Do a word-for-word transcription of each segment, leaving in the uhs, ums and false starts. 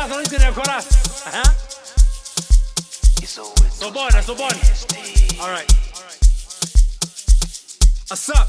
chorus, non intende chorus. Uh-huh. So buona, so buona. Alright. What's up?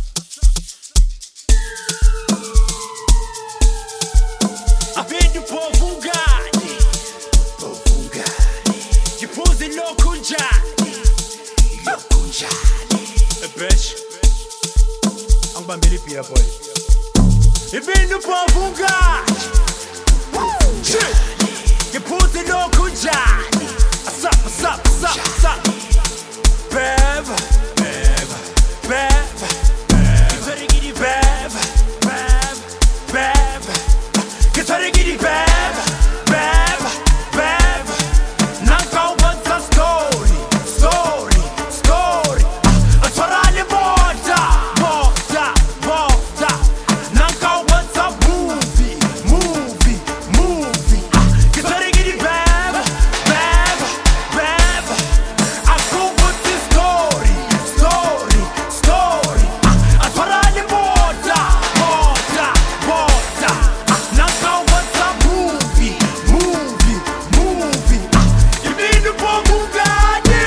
Avendo po' Fugani, po' Fugani. Gli posi lo Kunjani, lo Kunjani. E bitch, ang bambili pia poi. Avendo po' Fugani, shit. Gli posi lo Kunjani. What's up, what's up, what's up, what's up? Bev, Bev, Bev, Bev. Bev, Bev, Bev, Bev. Get ready, get it, Bev, Bev, Bev. Now go what's the story, story, story. A torale morta, morta, morta. Now go what's a movie, movie, movie. Get ready, get it, Bev, Bev, Bev. I go with the story, story, story. A torale morta, morta, morta. Now go what's a movie, movie, movie. You mean the poor Bugatti?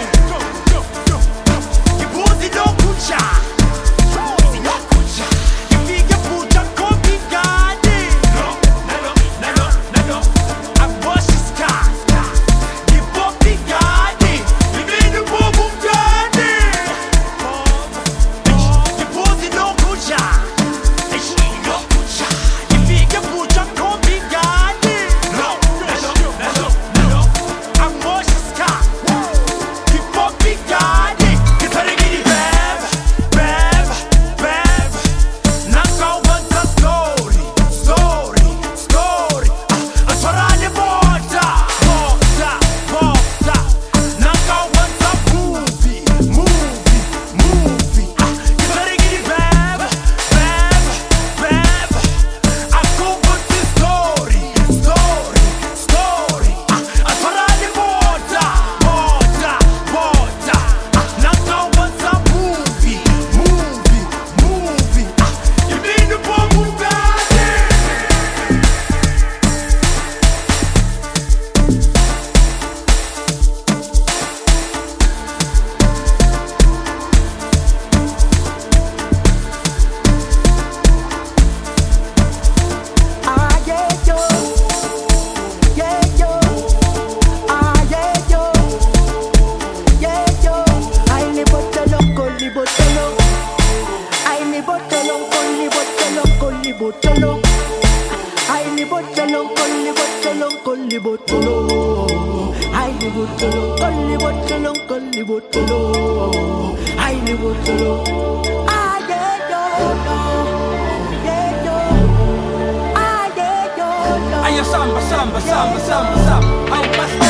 You put it on Kucha, you figure put a copy Gandhi. No, no, no, no, no, no. I wash his car. You pop the Gandhi. You mean the poor Bugatti? You put it on Kucha. You figure put a copy Gandhi. No, no, no, no, no. I wash his car. You pop the Gandhi. Get ready, get it, Bev, Bev, Bev. Now go what's the story, story, story. A torale morta, morta, morta. Now go what's a movie, movie, movie. Get ready, get it, Bev, Bev, Bev. I go with the story, story, story. A torale morta, morta, morta. Now go what's a movie, movie, movie. You mean the poor Bugatti? Ah yeah yo, yeah yo, ah yeah yo, yeah yo. Ay ni botolo, coli botolo, ay ni botolo, coli botolo, coli botolo, ay ni botolo, coli botolo, coli botolo, ay ni botolo, coli botolo, coli botolo, ay ni botolo. Ah yeah yo, yeah yo. Ah, yeah, yo, no. Ayo samba, samba, samba, samba, samba. Ay, basta.